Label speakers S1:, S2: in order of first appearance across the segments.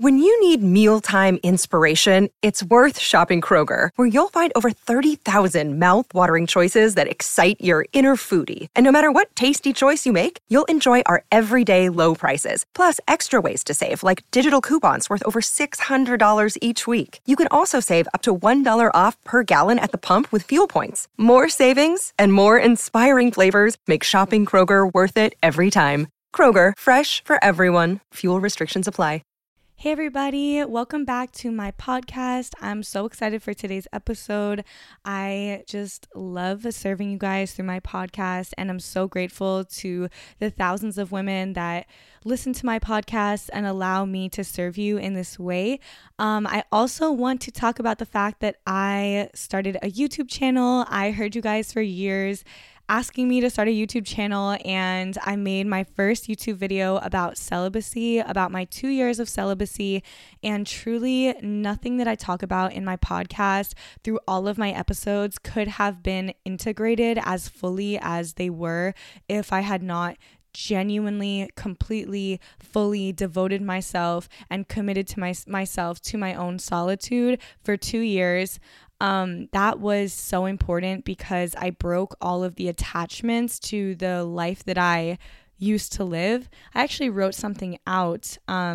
S1: When you need mealtime inspiration, it's worth shopping Kroger, where you'll find over 30,000 mouth-watering choices that excite your inner foodie. And no matter what tasty choice you make, you'll enjoy our everyday low prices, plus extra ways to save, like digital coupons worth over $600 each week. You can also save up to $1 off per gallon at the pump with fuel points. More savings and more inspiring flavors make shopping Kroger worth it every time. Kroger, fresh for everyone. Fuel restrictions apply.
S2: Hey everybody, welcome back to my podcast. I'm so excited for today's episode. I just love serving you guys through my podcast, and I'm so grateful to the thousands of women that listen to my podcast and allow me to serve you in this way. I also want to talk about the fact that I started a YouTube channel. I heard you guys for years asking me to start a YouTube channel, and I made my first YouTube video about celibacy, about my 2 years of celibacy, and truly nothing that I talk about in my podcast through all of my episodes could have been integrated as fully as they were if I had not genuinely, completely, fully devoted myself and committed to myself to my own solitude for 2 years. That was so important because I broke all of the attachments to the life that I used to live. I actually wrote something out.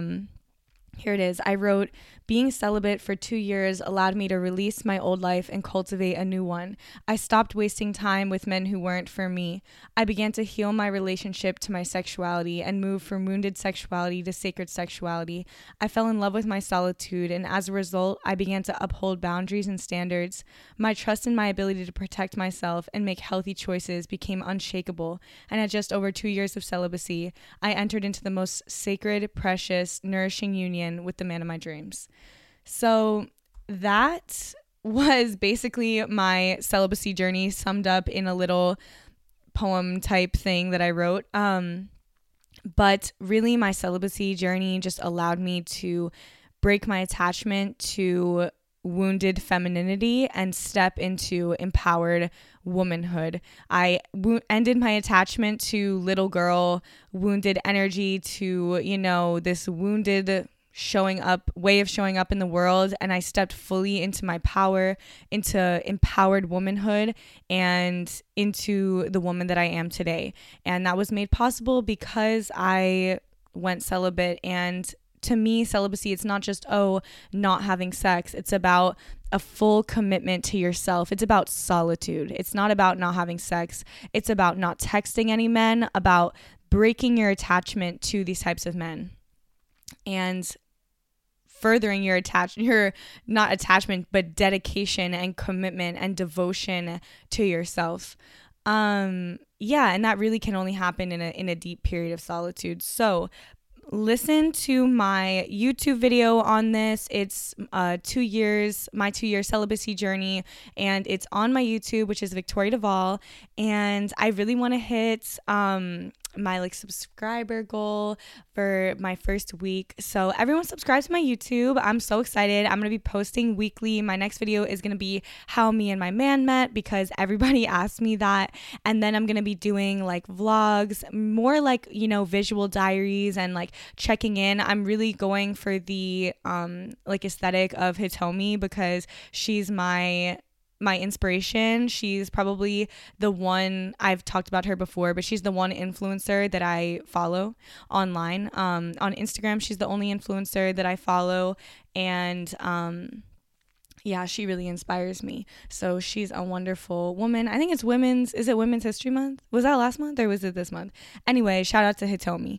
S2: Here it is. I wrote, being celibate for 2 years allowed me to release my old life and cultivate a new one. I stopped wasting time with men who weren't for me. I began to heal my relationship to my sexuality and move from wounded sexuality to sacred sexuality. I fell in love with my solitude, and as a result, I began to uphold boundaries and standards. My trust in my ability to protect myself and make healthy choices became unshakable, and at just over 2 years of celibacy, I entered into the most sacred, precious, nourishing union with the man of my dreams. So that was basically my celibacy journey summed up in a little poem type thing that I wrote. But really my celibacy journey just allowed me to break my attachment to wounded femininity and step into empowered womanhood. I ended my attachment to little girl, wounded energy, to, this wounded way of showing up in the world, and I stepped fully into my power, into empowered womanhood, and into the woman that I am today. And that was made possible because I went celibate. And to me, celibacy, it's not just, not having sex. It's about a full commitment to yourself. It's about solitude. It's not about not having sex. It's about not texting any men, about breaking your attachment to these types of men and furthering your not attachment, but dedication and commitment and devotion to yourself. And that really can only happen in a deep period of solitude. So listen to my YouTube video on this. It's my 2 year celibacy journey, and it's on my YouTube, which is Victoria Duvall. And I really want to hit my subscriber goal for my first week. So everyone subscribe to my YouTube. I'm so excited. I'm going to be posting weekly. My next video is going to be how me and my man met, because everybody asked me that. And then I'm going to be doing vlogs, more visual diaries and checking in. I'm really going for the aesthetic of Hitomi, because she's my inspiration. She's probably the one, I've talked about her before, but she's the one influencer that I follow online. On Instagram, she's the only influencer that I follow, and she really inspires me. So she's a wonderful woman. I think it's Women's History Month? Was that last month or was it this month? Anyway, shout out to Hitomi.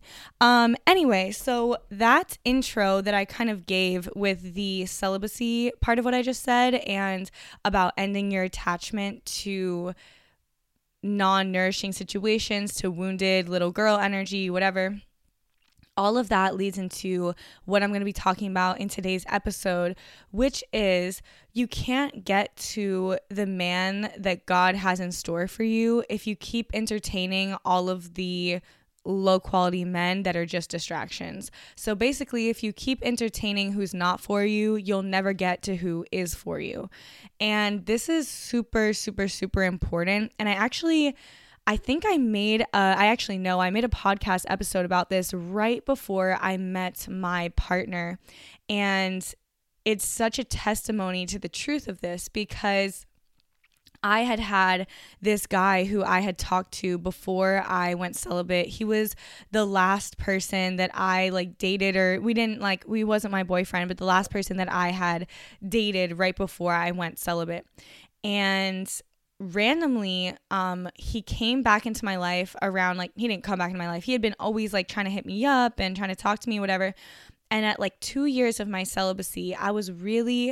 S2: So that intro that I kind of gave with the celibacy part of what I just said, and about ending your attachment to non-nourishing situations, to wounded little girl energy, whatever. All of that leads into what I'm going to be talking about in today's episode, which is you can't get to the man that God has in store for you if you keep entertaining all of the low quality men that are just distractions. So basically, if you keep entertaining who's not for you, you'll never get to who is for you. And this is super, super, super important. And I think I made I made a podcast episode about this right before I met my partner. And it's such a testimony to the truth of this, because I had this guy who I had talked to before I went celibate. He was the last person that I dated, or we wasn't my boyfriend, but the last person that I had dated right before I went celibate. And randomly, he came back into my life around, he didn't come back into my life. He had been always trying to hit me up and trying to talk to me, whatever. And at 2 years of my celibacy, I was really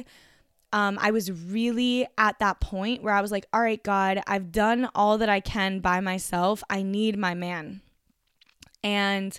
S2: at that point where I was like, all right, God, I've done all that I can by myself. I need my man. And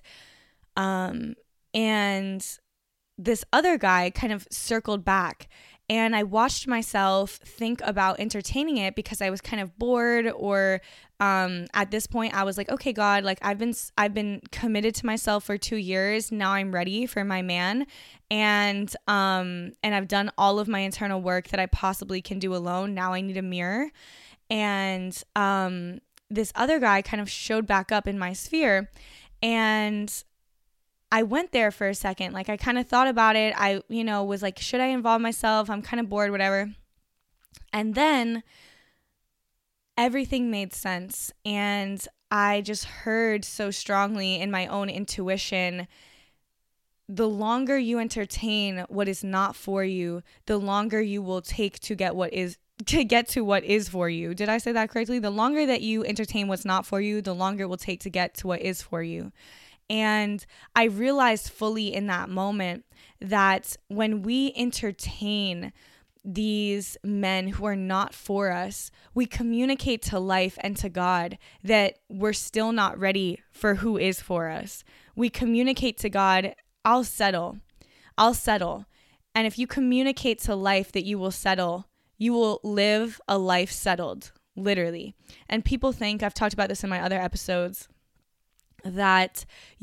S2: this other guy kind of circled back, and I watched myself think about entertaining it because I was kind of bored, or at this point I was like, okay, God, I've been committed to myself for 2 years. Now I'm ready for my man. And I've done all of my internal work that I possibly can do alone. Now I need a mirror. And this other guy kind of showed back up in my sphere, and I went there for a second. I kind of thought about it. I, was like, should I involve myself? I'm kind of bored, whatever. And then everything made sense. And I just heard so strongly in my own intuition, the longer you entertain what is not for you, the longer you will take to get to what is for you. Did I say that correctly? The longer that you entertain what's not for you, the longer it will take to get to what is for you. And I realized fully in that moment that when we entertain these men who are not for us, we communicate to life and to God that we're still not ready for who is for us. We communicate to God, I'll settle. And if you communicate to life that you will settle, you will live a life settled, literally. And people think, I've talked about this in my other episodes, that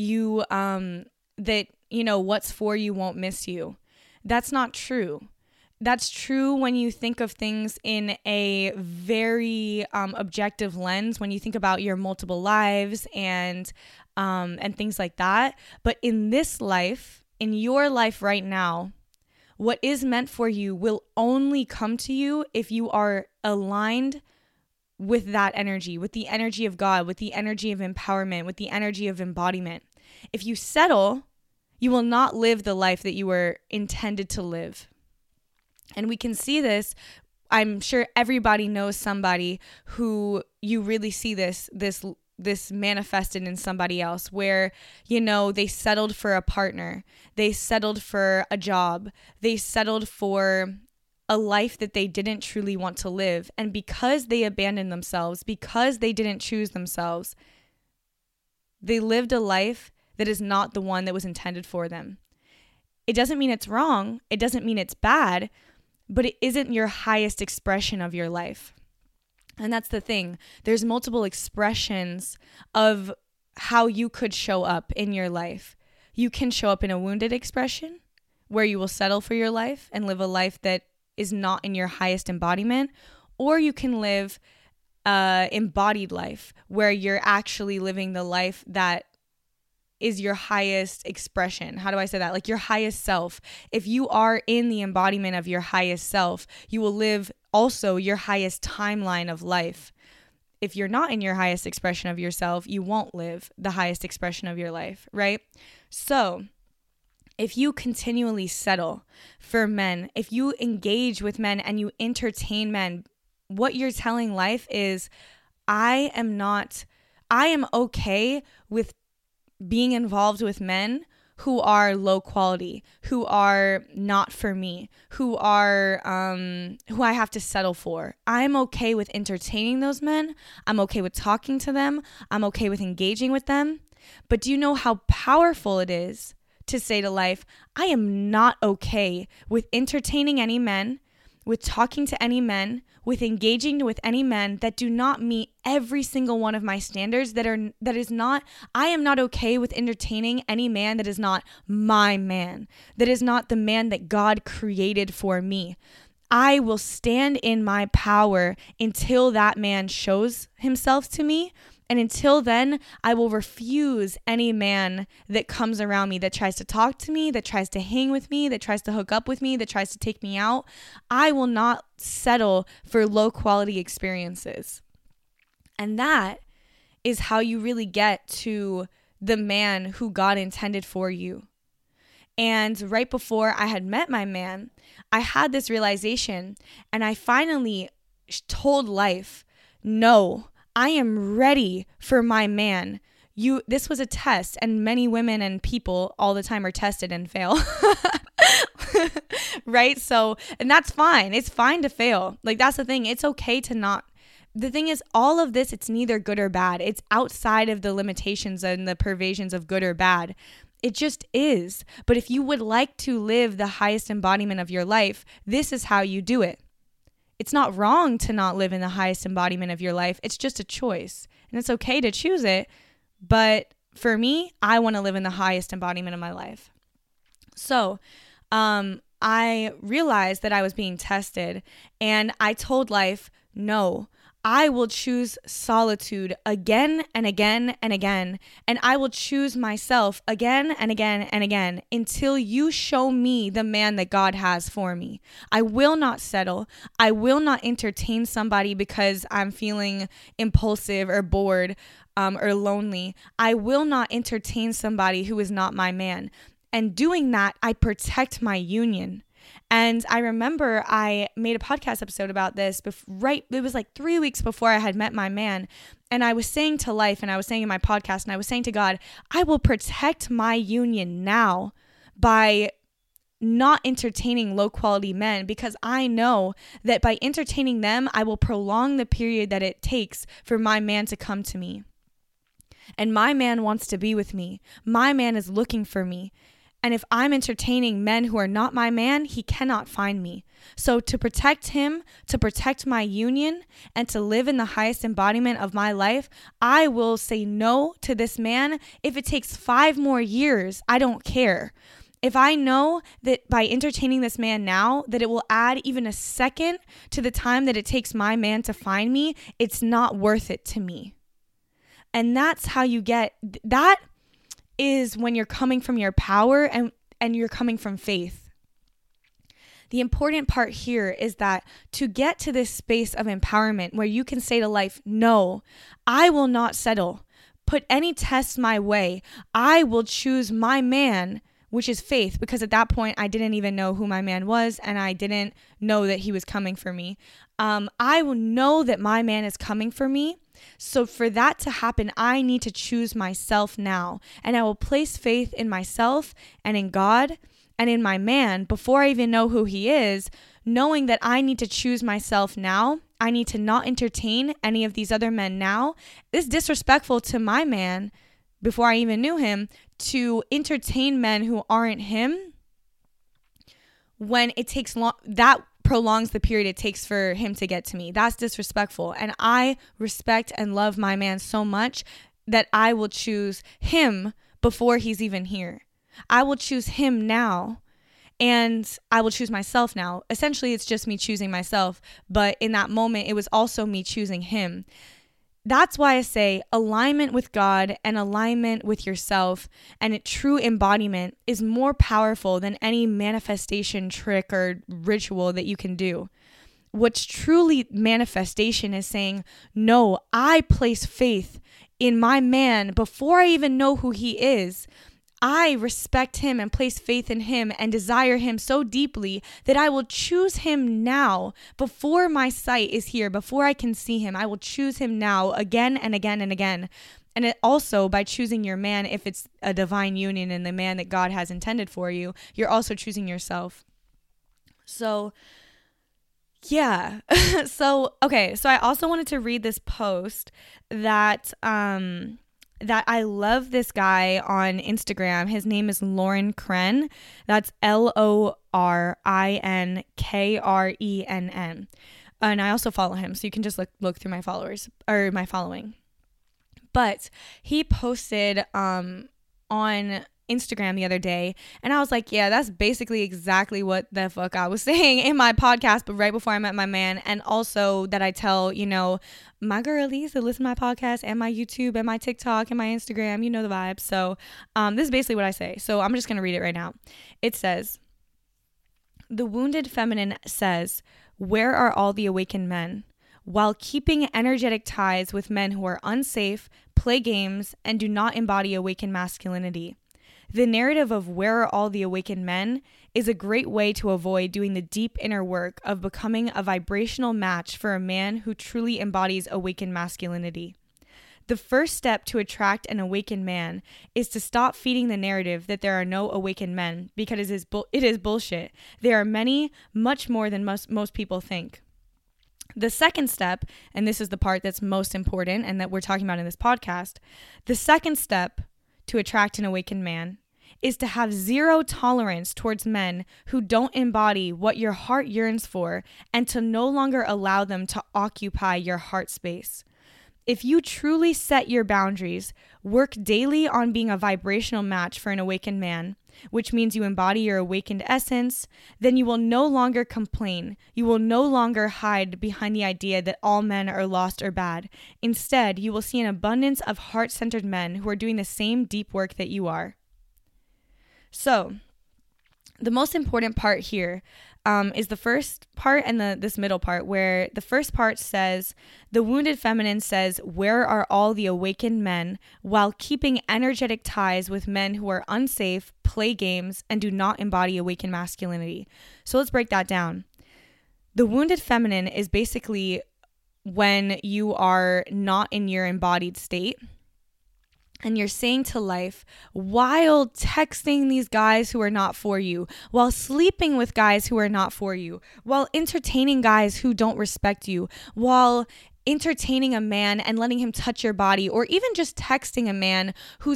S2: what's for you won't miss you. That's not true. That's true when you think of things in a very objective lens, when you think about your multiple lives and things like that. But in this life, in your life right now, what is meant for you will only come to you if you are aligned with that energy, with the energy of God, with the energy of empowerment, with the energy of embodiment. If you settle, you will not live the life that you were intended to live. And we can see this. I'm sure everybody knows somebody who you really see this manifested in somebody else, where, they settled for a partner, they settled for a job, they settled for a life that they didn't truly want to live. And because they abandoned themselves, because they didn't choose themselves, they lived a life that is not the one that was intended for them. It doesn't mean it's wrong. It doesn't mean it's bad, but it isn't your highest expression of your life. And that's the thing. There's multiple expressions of how you could show up in your life. You can show up in a wounded expression, where you will settle for your life and live a life that is not in your highest embodiment, or you can live embodied life, where you're actually living the life that is your highest expression. How do I say that? Your highest self. If you are in the embodiment of your highest self, you will live also your highest timeline of life. If you're not in your highest expression of yourself, you won't live the highest expression of your life, right? So if you continually settle for men, if you engage with men and you entertain men, what you're telling life is, I am okay with being involved with men who are low quality, who are not for me, who I have to settle for. I'm okay with entertaining those men. I'm okay with talking to them. I'm okay with engaging with them. But do you know how powerful it is to say to life, I am not okay with entertaining any men, with talking to any men, with engaging with any men that do not meet every single one of my standards, I am not okay with entertaining any man that is not my man, that is not the man that God created for me. I will stand in my power until that man shows himself to me, And until then, I will refuse any man that comes around me, that tries to talk to me, that tries to hang with me, that tries to hook up with me, that tries to take me out. I will not settle for low quality experiences. And that is how you really get to the man who God intended for you. And right before I had met my man, I had this realization, and I finally told life, no, I am ready for my man. This was a test, and many women and people all the time are tested and fail. Right? So, and that's fine. It's fine to fail. Like, that's the thing. It's okay to not. The thing is, all of this, it's neither good or bad. It's outside of the limitations and the pervasions of good or bad. It just is. But if you would like to live the highest embodiment of your life, this is how you do it. It's not wrong to not live in the highest embodiment of your life. It's just a choice. And it's okay to choose it. But for me, I want to live in the highest embodiment of my life. So, I realized that I was being tested, and I told life, no, I will choose solitude again and again and again, and I will choose myself again and again and again until you show me the man that God has for me. I will not settle. I will not entertain somebody because I'm feeling impulsive or bored or lonely. I will not entertain somebody who is not my man. And doing that, I protect my union. And I remember I made a podcast episode about this, it was like 3 weeks before I had met my man. And I was saying to life, and I was saying in my podcast, and I was saying to God, I will protect my union now by not entertaining low quality men, because I know that by entertaining them, I will prolong the period that it takes for my man to come to me. And my man wants to be with me. My man is looking for me. And if I'm entertaining men who are not my man, he cannot find me. So to protect him, to protect my union, and to live in the highest embodiment of my life, I will say no to this man. If it takes 5 more years, I don't care. If I know that by entertaining this man now, that it will add even a second to the time that it takes my man to find me, it's not worth it to me. And that's how you get that. Is when you're coming from your power and you're coming from faith. The important part here is that to get to this space of empowerment where you can say to life, no, I will not settle. Put any tests my way. I will choose my man, which is faith, because at that point I didn't even know who my man was, and I didn't know that he was coming for me. I will know that my man is coming for me. So for that to happen, I need to choose myself now. And I will place faith in myself and in God and in my man before I even know who he is, knowing that I need to choose myself now. I need to not entertain any of these other men now. It's disrespectful to my man before I even knew him to entertain men who aren't him when it takes long. That prolongs the period it takes for him to get to me. That's disrespectful. And I respect and love my man so much that I will choose him before he's even here. I will choose him now, and I will choose myself now. Essentially, it's just me choosing myself. But in that moment, it was also me choosing him. That's why I say alignment with God and alignment with yourself and true embodiment is more powerful than any manifestation trick or ritual that you can do. What's truly manifestation is saying, no, I place faith in my man before I even know who he is. I respect him and place faith in him and desire him so deeply that I will choose him now before my sight is here, before I can see him. I will choose him now again and again and again. And it also, by choosing your man, if it's a divine union and the man that God has intended for you, you're also choosing yourself. So, yeah. So I also wanted to read this post that I love this guy on Instagram. His name is Loren Krenn. That's LORINKRENN. And I also follow him, so you can just look through my followers or my following. But he posted on Instagram the other day, and I was like, yeah, that's basically exactly what the fuck I was saying in my podcast, but right before I met my man. And also that I tell, my girlies that listen to my podcast and my YouTube and my TikTok and my Instagram, you know the vibes. So this is basically what I say. So I'm just going to read it right now. It says, the wounded feminine says, where are all the awakened men? While keeping energetic ties with men who are unsafe, play games, and do not embody awakened masculinity. The narrative of where are all the awakened men is a great way to avoid doing the deep inner work of becoming a vibrational match for a man who truly embodies awakened masculinity. The first step to attract an awakened man is to stop feeding the narrative that there are no awakened men, because it is bullshit. There are many, much more than most people think. The second step, and this is the part that's most important and that we're talking about in this podcast, the second step to attract an awakened man is to have zero tolerance towards men who don't embody what your heart yearns for, and to no longer allow them to occupy your heart space. If you truly set your boundaries, work daily on being a vibrational match for an awakened man, which means you embody your awakened essence, then you will no longer complain. You will no longer hide behind the idea that all men are lost or bad. Instead, you will see an abundance of heart-centered men who are doing the same deep work that you are. So, the most important part here is the first part and this middle part, where the first part says, the wounded feminine says, where are all the awakened men, while keeping energetic ties with men who are unsafe, play games, and do not embody awakened masculinity. So let's break that down. The wounded feminine is basically when you are not in your embodied state, and you're saying to life, while texting these guys who are not for you, while sleeping with guys who are not for you, while entertaining guys who don't respect you, while entertaining a man and letting him touch your body, or even just texting a man who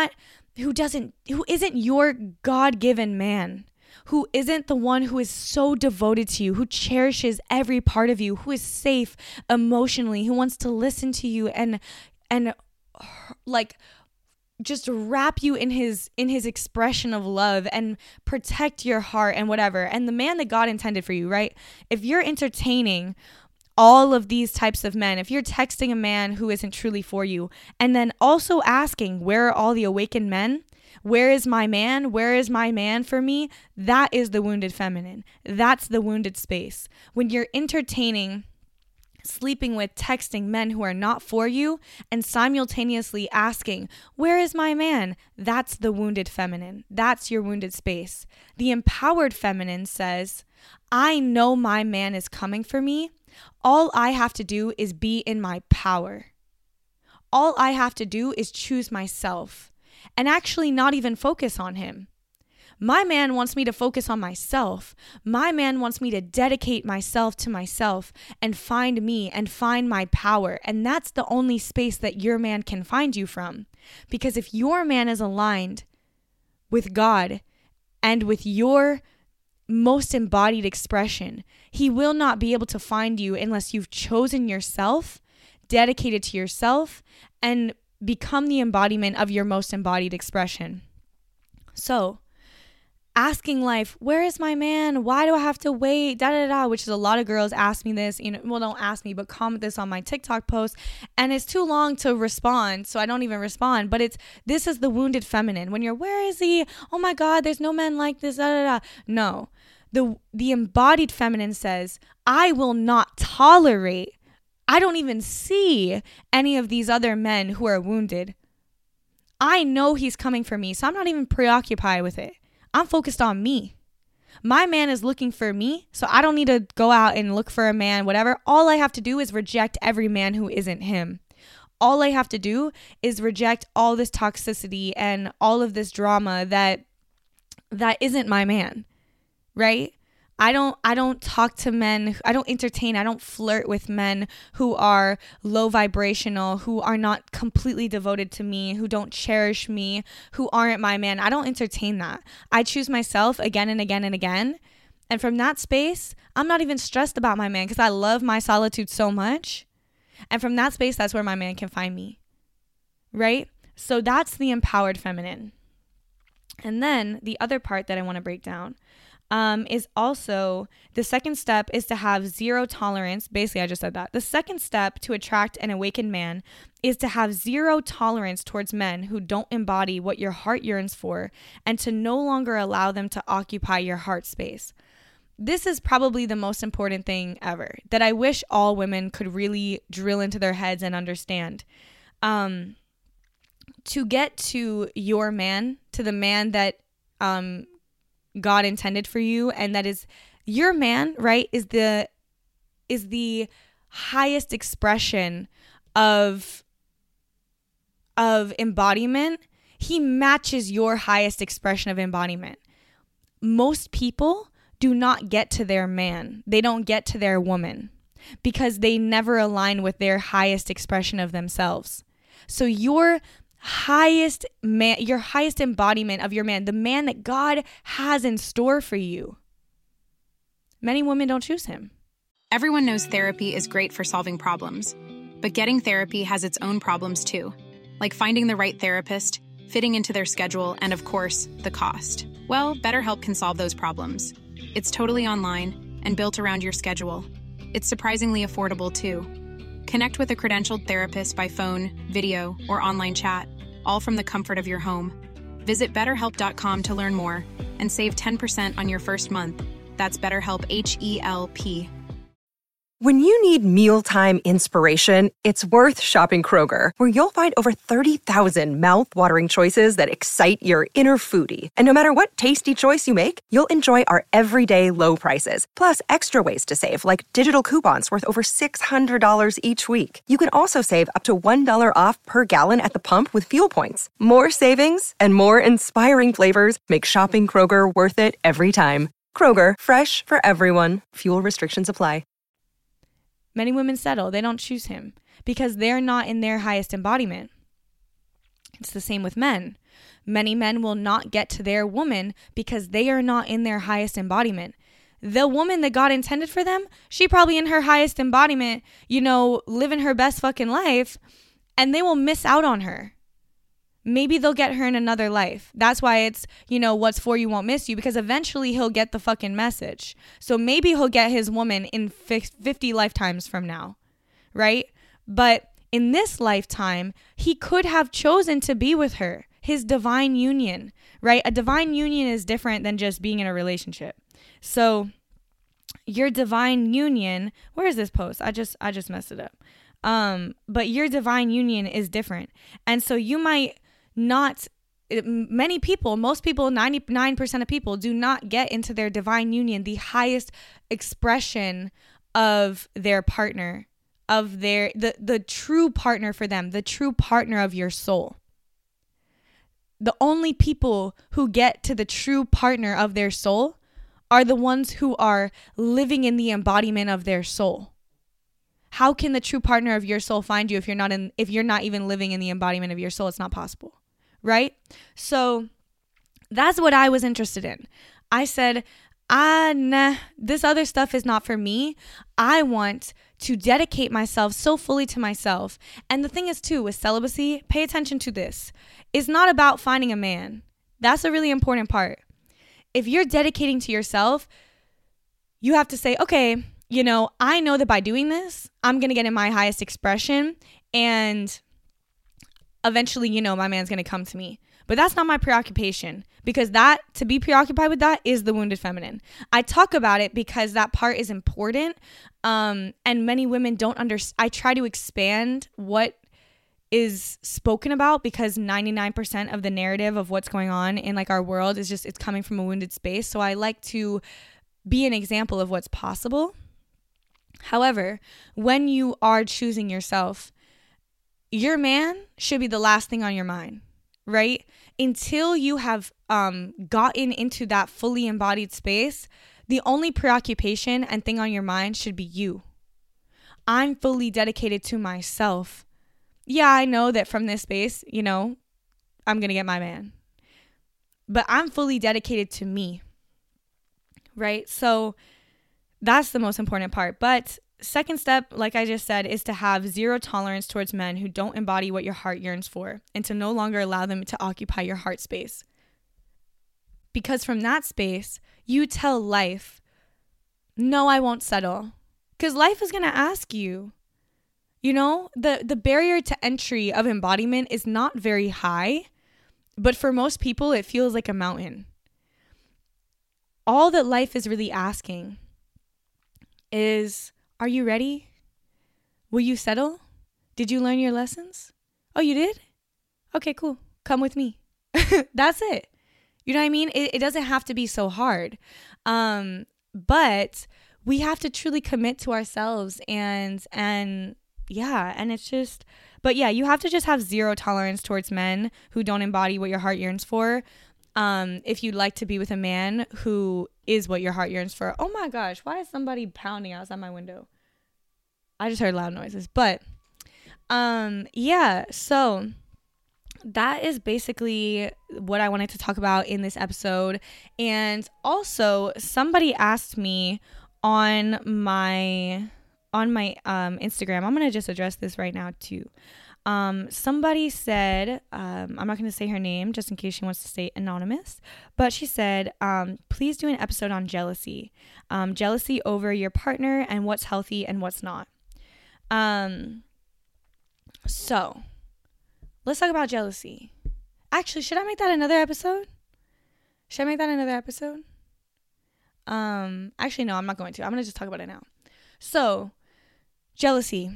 S2: isn't your God-given man, who isn't the one who is so devoted to you, who cherishes every part of you, who is safe emotionally, who wants to listen to you and like just wrap you in his expression of love and protect your heart and whatever. And the man that God intended for you, right? If you're entertaining all of these types of men, if you're texting a man who isn't truly for you, and then also asking, where are all the awakened men? Where is my man? Where is my man for me? That is the wounded feminine. That's the wounded space. When you're entertaining, sleeping with, texting men who are not for you, and simultaneously asking, where is my man? That's the wounded feminine. That's your wounded space. The empowered feminine says, I know my man is coming for me. All I have to do is be in my power. All I have to do is choose myself and actually not even focus on him. My man wants me to focus on myself. My man wants me to dedicate myself to myself and find me and find my power. And that's the only space that your man can find you from. Because if your man is aligned with God and with your most embodied expression, he will not be able to find you unless you've chosen yourself, dedicated to yourself, and become the embodiment of your most embodied expression. So, asking life, where is my man? Why do I have to wait? Which is a lot of girls ask me this, well, don't ask me, but comment this on my TikTok post. And it's too long to respond, so I don't even respond. But this is the wounded feminine. When you're, where is he? Oh my God, there's no men like this. No, the embodied feminine says, I will not tolerate. I don't even see any of these other men who are wounded. I know he's coming for me, so I'm not even preoccupied with it. I'm focused on me. My man is looking for me, so I don't need to go out and look for a man, whatever. All I have to do is reject every man who isn't him. All I have to do is reject all this toxicity and all of this drama that isn't my man, right? I don't talk to men. I don't entertain. I don't flirt with men who are low vibrational, who are not completely devoted to me, who don't cherish me, who aren't my man. I don't entertain that. I choose myself again and again and again. And from that space, I'm not even stressed about my man because I love my solitude so much. And from that space, that's where my man can find me. Right? So that's the empowered feminine. And then the other part that I want to break down is also the second step is to have zero tolerance. Basically, I just said that. The second step to attract an awakened man is to have zero tolerance towards men who don't embody what your heart yearns for and to no longer allow them to occupy your heart space. This is probably the most important thing ever that I wish all women could really drill into their heads and understand. To get to your man, to the man that God intended for you, and that is your man, right, is the highest expression of embodiment. He matches your highest expression of embodiment. Most people do not get to their man. They don't get to their woman because they never align with their highest expression of themselves. So your highest man, your highest embodiment of your man, the man that God has in store for you, many women don't choose him.
S3: Everyone knows therapy is great for solving problems, but getting therapy has its own problems too, like finding the right therapist, fitting into their schedule, and of course, the cost. Well, BetterHelp can solve those problems. It's totally online and built around your schedule. It's surprisingly affordable too. Connect with a credentialed therapist by phone, video, or online chat, all from the comfort of your home. Visit BetterHelp.com to learn more and save 10% on your first month. That's BetterHelp, H-E-L-P.
S1: When you need mealtime inspiration, it's worth shopping Kroger, where you'll find over 30,000 mouth-watering choices that excite your inner foodie. And no matter what tasty choice you make, you'll enjoy our everyday low prices, plus extra ways to save, like digital coupons worth over $600 each week. You can also save up to $1 off per gallon at the pump with fuel points. More savings and more inspiring flavors make shopping Kroger worth it every time. Kroger, fresh for everyone. Fuel restrictions apply.
S2: Many women settle. They don't choose him because they're not in their highest embodiment. It's the same with men. Many men will not get to their woman because they are not in their highest embodiment. The woman that God intended for them, she probably in her highest embodiment, living her best fucking life, and they will miss out on her. Maybe they'll get her in another life. That's why it's, what's for you won't miss you, because eventually he'll get the fucking message. So maybe he'll get his woman in 50 lifetimes from now, right? But in this lifetime, he could have chosen to be with her, his divine union, right? A divine union is different than just being in a relationship. So your divine union, where is this post? I just messed it up. But your divine union is different. And so you might not, many people, most people, 99% of people do not get into their divine union, the highest expression of their partner, of the true partner for them, the true partner of your soul. The only people who get to the true partner of their soul are the ones who are living in the embodiment of their soul. How can the true partner of your soul find you if you're not even living in the embodiment of your soul? It's not possible, right? So that's what I was interested in. I said, nah, this other stuff is not for me. I want to dedicate myself so fully to myself. And the thing is too, with celibacy, pay attention to this. It's not about finding a man. That's a really important part. If you're dedicating to yourself, you have to say, okay, I know that by doing this, I'm going to get in my highest expression and eventually, my man's going to come to me. But that's not my preoccupation, because to be preoccupied with that is the wounded feminine. I talk about it because that part is important. And many women don't understand. I try to expand what is spoken about, because 99% of the narrative of what's going on in our world is it's coming from a wounded space. So I like to be an example of what's possible. However, when you are choosing yourself, your man should be the last thing on your mind, right? Until you have gotten into that fully embodied space, the only preoccupation and thing on your mind should be you. I'm fully dedicated to myself. Yeah, I know that from this space, I'm going to get my man. But I'm fully dedicated to me, right? So that's the most important part. But second step, like I just said, is to have zero tolerance towards men who don't embody what your heart yearns for, and to no longer allow them to occupy your heart space. Because from that space, you tell life, no, I won't settle. Because life is going to ask you. You know, the barrier to entry of embodiment is not very high, but for most people, it feels like a mountain. All that life is really asking is, are you ready? Will you settle? Did you learn your lessons? Oh, you did? Okay, cool. Come with me. That's it. You know what I mean? It doesn't have to be so hard. But we have to truly commit to ourselves and yeah, and it's just, but yeah, you have to just have zero tolerance towards men who don't embody what your heart yearns for. If you'd like to be with a man who is what your heart yearns for. Oh my gosh, why is somebody pounding outside my window? I just heard loud noises, but yeah, so that is basically what I wanted to talk about in this episode. And also, somebody asked me on my Instagram, I'm gonna just address this right now too. Somebody said, I'm not going to say her name just in case she wants to stay anonymous, but she said, please do an episode on jealousy. Jealousy over your partner and what's healthy and what's not. So let's talk about jealousy. Actually, should I make that another episode? Actually, no, I'm not going to. I'm going to just talk about it now. So, jealousy.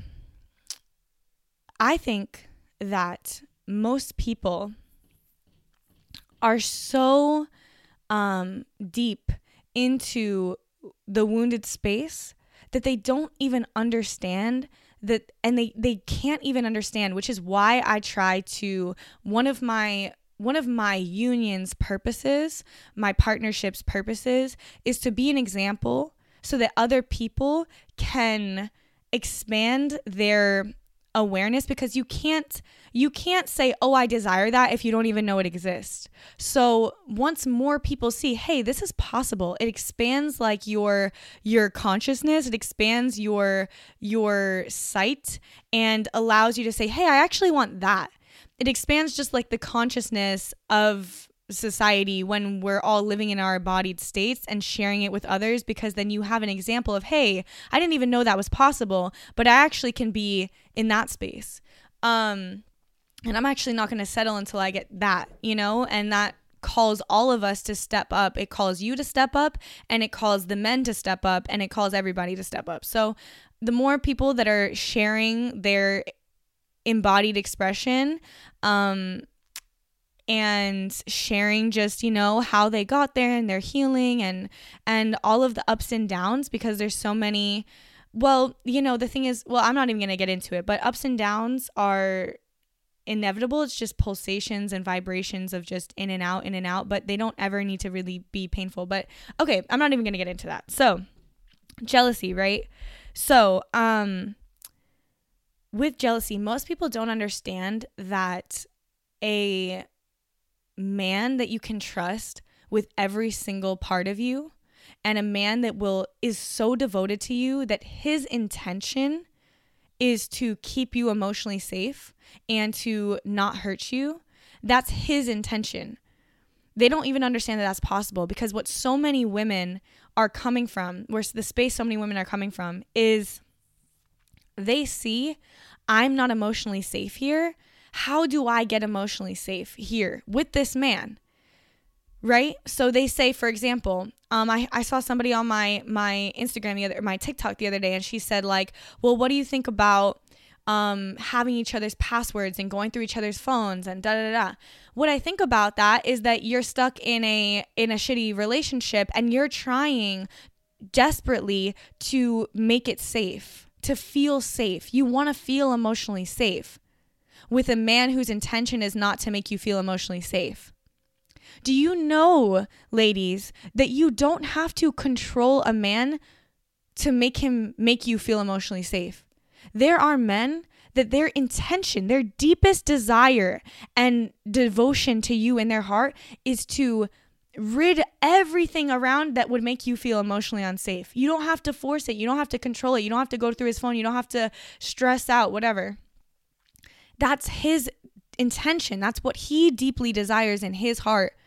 S2: I think that most people are so deep into the wounded space that they don't even understand that, and they can't even understand, which is why I try to, one of my union's purposes, my partnership's purposes, is to be an example so that other people can expand their awareness, because you can't say, oh, I desire that, if you don't even know it exists. So once more people see, hey, this is possible, it expands like your consciousness, it expands your sight and allows you to say, hey, I actually want that. It expands just like the consciousness of society when we're all living in our embodied states and sharing it with others, because then you have an example of, hey, I didn't even know that was possible, but I actually can be in that space. And I'm actually not going to settle until I get that, you know, and that calls all of us to step up. It calls you to step up, and it calls the men to step up, and it calls everybody to step up. So the more people that are sharing their embodied expression, and sharing just, you know, how they got there and their healing and all of the ups and downs, because there's so many, well, you know, the thing is, well, I'm not even going to get into it, but ups and downs are inevitable. It's just pulsations and vibrations of just in and out, but they don't ever need to really be painful. But okay, I'm not even going to get into that. So jealousy, right? So, with jealousy, most people don't understand that a man that you can trust with every single part of you, and a man that is so devoted to you that his intention is to keep you emotionally safe and to not hurt you, that's his intention. They don't even understand that that's possible, because what so many women are coming from, where the space so many women are coming from, is they see, I'm not emotionally safe here. How do I get emotionally safe here with this man? Right? So they say, for example, I saw somebody on my Instagram my TikTok the other day, and she said, like, well, what do you think about having each other's passwords and going through each other's phones and da-da-da? What I think about that is that you're stuck in a shitty relationship, and you're trying desperately to make it safe, to feel safe. You want to feel emotionally safe with a man whose intention is not to make you feel emotionally safe. Do you know, ladies, that you don't have to control a man to make you feel emotionally safe? There are men that their intention, their deepest desire and devotion to you in their heart is to rid everything around that would make you feel emotionally unsafe. You don't have to force it. You don't have to control it. You don't have to go through his phone. You don't have to stress out, whatever. That's his intention. That's what he deeply desires in his heart,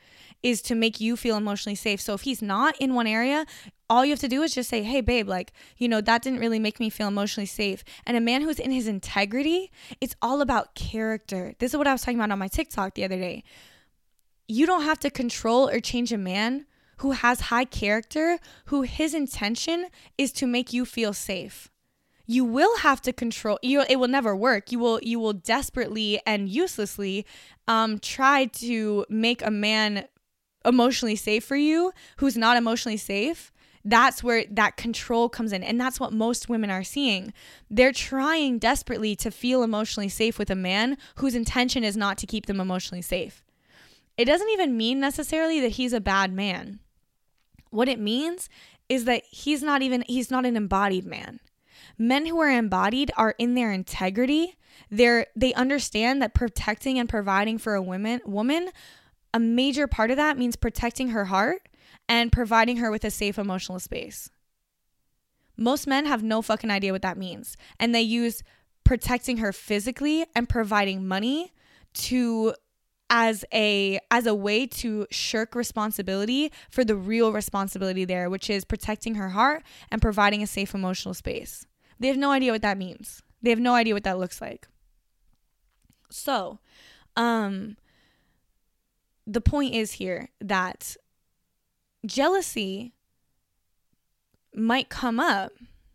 S2: is to make you feel emotionally safe. So if he's not in one area, all you have to do is just say, hey, babe, like, you know, that didn't really make me feel emotionally safe. And a man who's in his integrity, it's all about character. This is what I was talking about on my TikTok the other day. You don't have to control or change a man who has high character, who his intention is to make you feel safe. You will have to control. It will never work. You will desperately and uselessly try to make a man emotionally safe for you who's not emotionally safe. That's where that control comes in. And that's what most women are seeing. They're trying desperately to feel emotionally safe with a man whose intention is not to keep them emotionally safe. It doesn't even mean necessarily that he's a bad man. What it means is that he's not an embodied man. Men who are embodied are in their integrity. They understand that protecting and providing for a woman, a major part of that means protecting her heart and providing her with a safe emotional space. Most men have no fucking idea what that means. And they use protecting her physically and providing money as a way to shirk responsibility for the real responsibility there, which is protecting her heart and providing a safe emotional space. They have no idea what that means. They have no idea what that looks like. So, the point is here that jealousy might come up.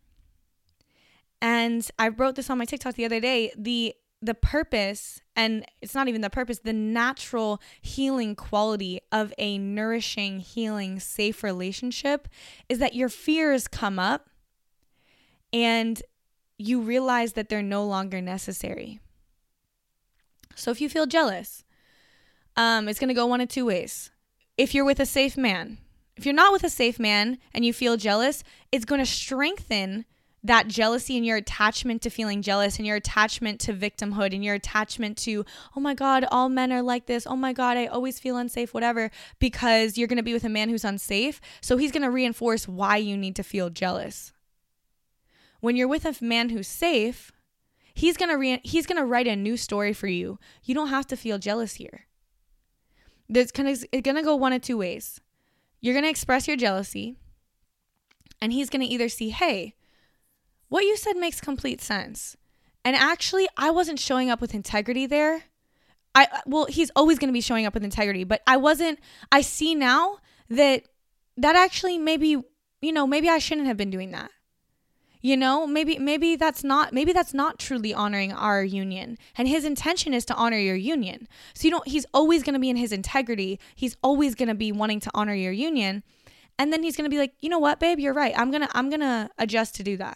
S2: And I wrote this on my TikTok the other day. The purpose, and it's not even the purpose, the natural healing quality of a nourishing, healing, safe relationship is that your fears come up and you realize that they're no longer necessary. So if you feel jealous, it's going to go one of two ways. If you're with a safe man, if you're not with a safe man and you feel jealous, it's going to strengthen that jealousy and your attachment to feeling jealous and your attachment to victimhood and your attachment to, oh my God, all men are like this. Oh my God, I always feel unsafe, whatever, because you're going to be with a man who's unsafe. So he's going to reinforce why you need to feel jealous. When you're with a man who's safe, he's going to write a new story for you. You don't have to feel jealous here. It's going to go one of two ways. You're going to express your jealousy and he's going to either see, hey, what you said makes complete sense. And actually, I wasn't showing up with integrity there. He's always going to be showing up with integrity, but I see now that actually maybe I shouldn't have been doing that. Maybe that's not truly honoring our union. And his intention is to honor your union. So he's always going to be in his integrity. He's always going to be wanting to honor your union. And then he's going to be like, you know what, babe, you're right. I'm going to adjust to do that.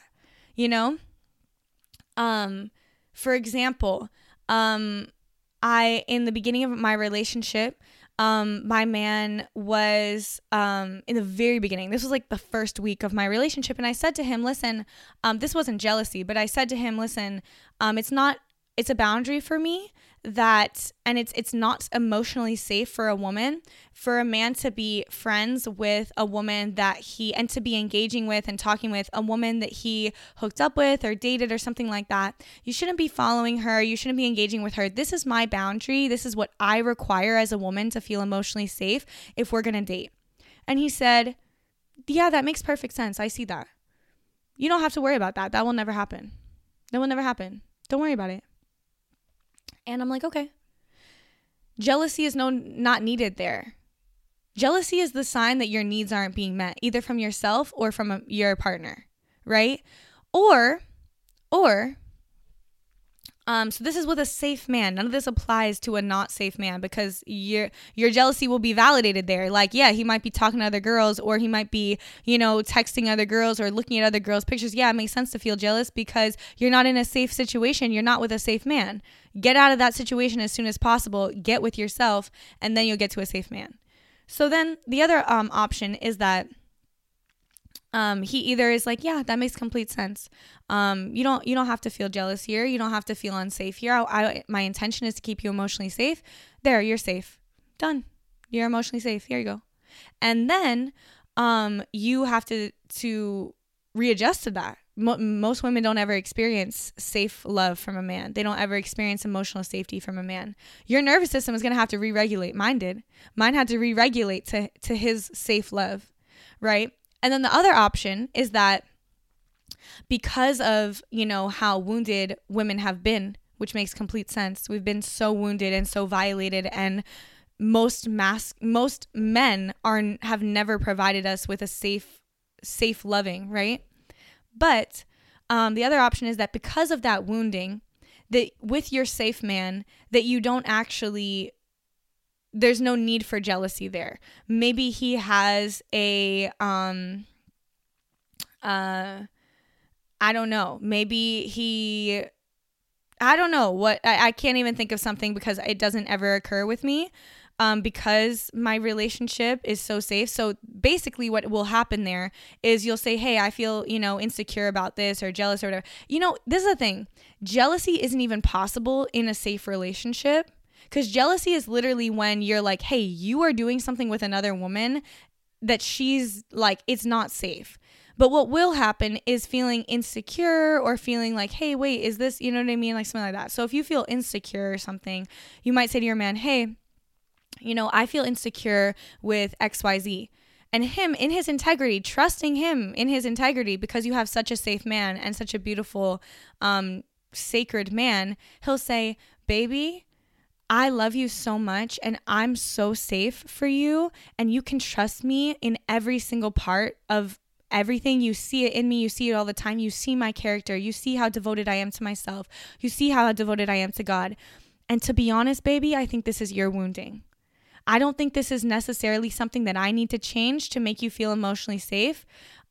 S2: For example, in the beginning of my relationship, my man was, in the very beginning, this was like the first week of my relationship. And I said to him, listen, this wasn't jealousy, but I said to him, listen, it's a boundary for me and it's not emotionally safe for a woman, for a man to be friends with a woman and to be engaging with and talking with a woman that he hooked up with or dated or something like that. You shouldn't be following her. You shouldn't be engaging with her. This is my boundary. This is what I require as a woman to feel emotionally safe if we're going to date. And he said, yeah, that makes perfect sense. I see that. You don't have to worry about that. That will never happen. That will never happen. Don't worry about it. And I'm like, okay. Jealousy is not needed there. Jealousy is the sign that your needs aren't being met, either from yourself or from your partner, right? Or, so this is with a safe man. None of this applies to a not safe man because your jealousy will be validated there. Like, yeah, he might be talking to other girls or he might be, texting other girls or looking at other girls' pictures. Yeah, it makes sense to feel jealous because you're not in a safe situation. You're not with a safe man. Get out of that situation as soon as possible. Get with yourself and then you'll get to a safe man. So then the other option is that he either is like, yeah, that makes complete sense. You don't have to feel jealous here. You don't have to feel unsafe here. My intention is to keep you emotionally safe. There, you're safe. Done. You're emotionally safe. Here you go. And then you have to readjust to that. most women don't ever experience safe love from a man. They don't ever experience emotional safety from a man. Your nervous system is going to have to re-regulate. Mine did. Mine had to re-regulate to his safe love, right? And then the other option is that because of, how wounded women have been, which makes complete sense. We've been so wounded and so violated, and most men have never provided us with a safe loving, right? But the other option is that because of that wounding, that with your safe man, that you don't actually, there's no need for jealousy there. Maybe he has a, I don't know. Maybe I don't know what, I can't even think of something because it doesn't ever occur with me. Because my relationship is so safe. So basically what will happen there is you'll say, hey, I feel, insecure about this or jealous or whatever. This is the thing. Jealousy isn't even possible in a safe relationship, because jealousy is literally when you're like, hey, you are doing something with another woman that she's like, it's not safe. But what will happen is feeling insecure or feeling like, hey, wait, is this, you know what I mean? Like something like that. So if you feel insecure or something, you might say to your man, hey, I feel insecure with XYZ. And him in his integrity, trusting him in his integrity, because you have such a safe man and such a beautiful, sacred man, he'll say, baby, I love you so much and I'm so safe for you, and you can trust me in every single part of everything. You see it in me. You see it all the time. You see my character. You see how devoted I am to myself. You see how devoted I am to God. And to be honest, baby, I think this is your wounding. I don't think this is necessarily something that I need to change to make you feel emotionally safe.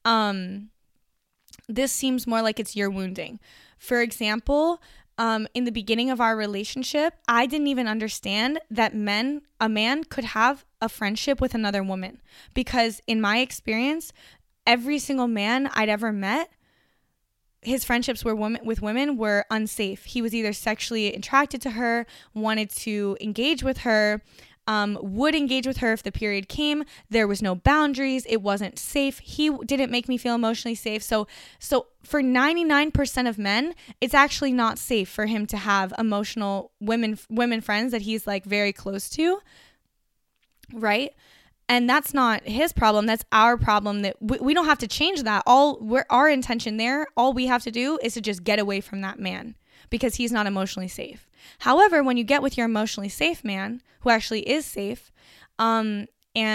S2: This seems more like it's your wounding. For example, in the beginning of our relationship, I didn't even understand that a man could have a friendship with another woman, because in my experience, every single man I'd ever met, his friendships with women were unsafe. He was either sexually attracted to her, wanted to engage with her, would engage with her if the period came. There was no boundaries. It wasn't safe. He didn't make me feel emotionally safe. So for 99% of men, it's actually not safe for him to have emotional women friends that he's like very close to, right? And that's not his problem. That's our problem. That we don't have to change that. Our intention there, all we have to do is to just get away from that man, because he's not emotionally safe. However, when you get with your emotionally safe man, who actually is safe, and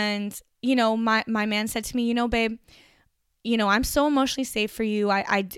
S2: my man said to me, babe, I'm so emotionally safe for you.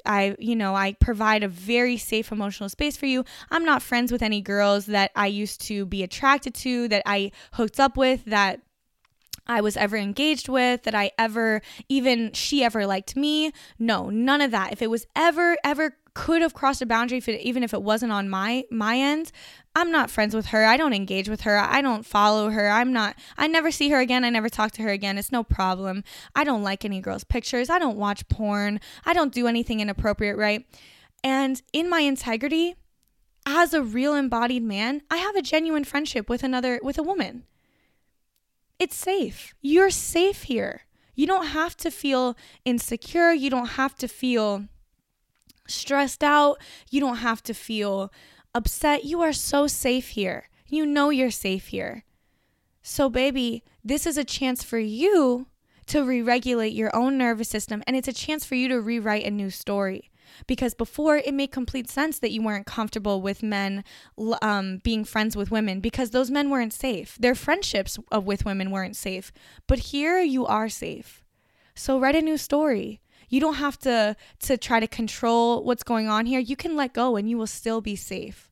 S2: I provide a very safe emotional space for you. I'm not friends with any girls that I used to be attracted to, that I hooked up with, that I was ever engaged with, that she ever liked me. No, none of that. If it was ever could have crossed a boundary, even if it wasn't on my end, I'm not friends with her. I don't engage with her. I don't follow her. I never see her again. I never talk to her again. It's no problem. I don't like any girls' pictures. I don't watch porn. I don't do anything inappropriate, right? And in my integrity, as a real embodied man, I have a genuine friendship with a woman. It's safe. You're safe here. You don't have to feel insecure. You don't have to feel stressed out. You don't have to feel upset. You are so safe here. You know you're safe here. So baby, this is a chance for you to re-regulate your own nervous system, and it's a chance for you to rewrite a new story. Because before, it made complete sense that you weren't comfortable with men being friends with women, because those men weren't safe. Their friendships with women weren't safe. But here you are safe. So write a new story. You don't have to try to control what's going on here. You can let go and you will still be safe.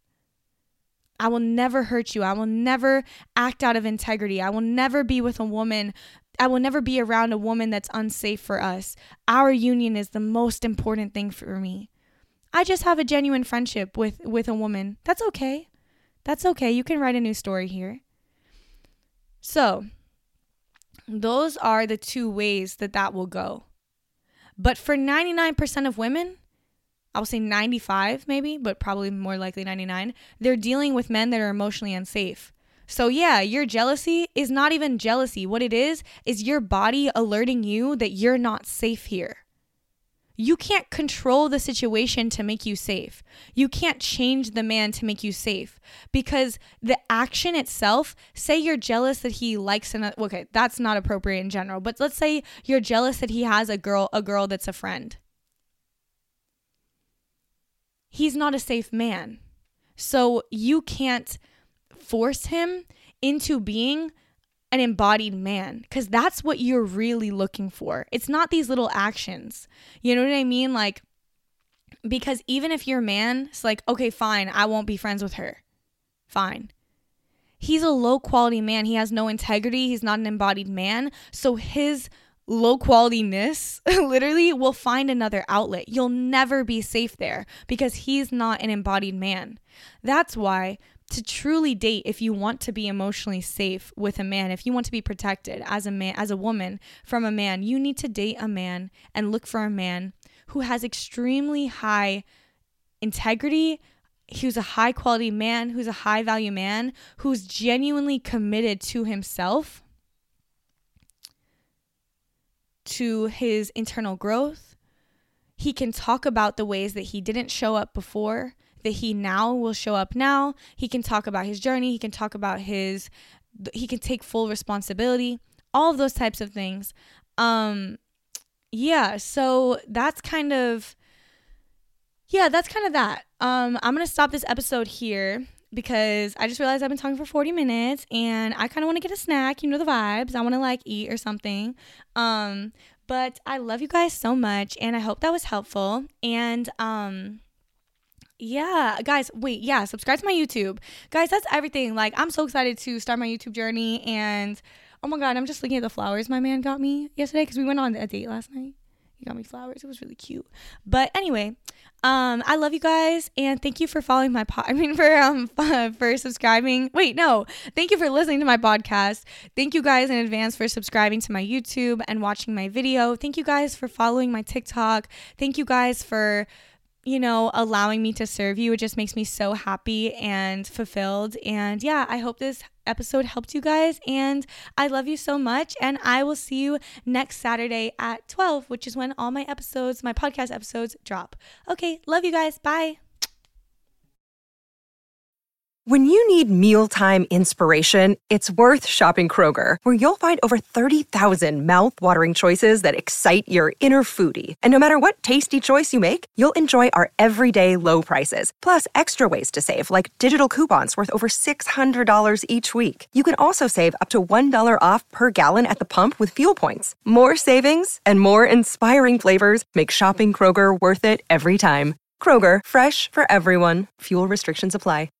S2: I will never hurt you. I will never act out of integrity. I will never be with a woman. I will never be around a woman that's unsafe for us. Our union is the most important thing for me. I just have a genuine friendship with a woman. That's okay. That's okay. You can write a new story here. So, those are the two ways that will go. But for 99% of women, I will say 95 maybe, but probably more likely 99, they're dealing with men that are emotionally unsafe. So yeah, your jealousy is not even jealousy. What it is your body alerting you that you're not safe here. You can't control the situation to make you safe. You can't change the man to make you safe, because the action itself, say you're jealous that he likes another, okay, that's not appropriate in general, but let's say you're jealous that he has a girl that's a friend. He's not a safe man. So you can't force him into being an embodied man, because that's what you're really looking for. It's not these little actions. You know what I mean? Like, because even if your man is like, okay, fine, I won't be friends with her. Fine. He's a low quality man. He has no integrity. He's not an embodied man. So his low qualityness literally will find another outlet. You'll never be safe there because he's not an embodied man. That's why, to truly date, if you want to be emotionally safe with a man, if you want to be protected as a man, as a woman from a man, you need to date a man and look for a man who has extremely high integrity, who's a high quality man, who's a high value man, who's genuinely committed to himself, to his internal growth. He can talk about the ways that he didn't show up before, that he now will show up now. He can talk about his journey. He can talk about he can take full responsibility, all of those types of things. Yeah, so that's kind of that. I'm going to stop this episode here because I just realized I've been talking for 40 minutes and I kind of want to get a snack. You know the vibes. I want to like eat or something. But I love you guys so much and I hope that was helpful. And, yeah, guys, subscribe to my YouTube. Guys, that's everything. Like, I'm so excited to start my YouTube journey. And, oh my God, I'm just looking at the flowers my man got me yesterday because we went on a date last night. He got me flowers. It was really cute. But anyway, I love you guys. And thank you for following my for subscribing. Wait, no. Thank you for listening to my podcast. Thank you guys in advance for subscribing to my YouTube and watching my video. Thank you guys for following my TikTok. Thank you guys for allowing me to serve you. It just makes me so happy and fulfilled. And yeah, I hope this episode helped you guys. And I love you so much. And I will see you next Saturday at 12, which is when all my podcast episodes drop. Okay, love you guys. Bye.
S1: When you need mealtime inspiration, it's worth shopping Kroger, where you'll find over 30,000 mouth-watering choices that excite your inner foodie. And no matter what tasty choice you make, you'll enjoy our everyday low prices, plus extra ways to save, like digital coupons worth over $600 each week. You can also save up to $1 off per gallon at the pump with fuel points. More savings and more inspiring flavors make shopping Kroger worth it every time. Kroger, fresh for everyone. Fuel restrictions apply.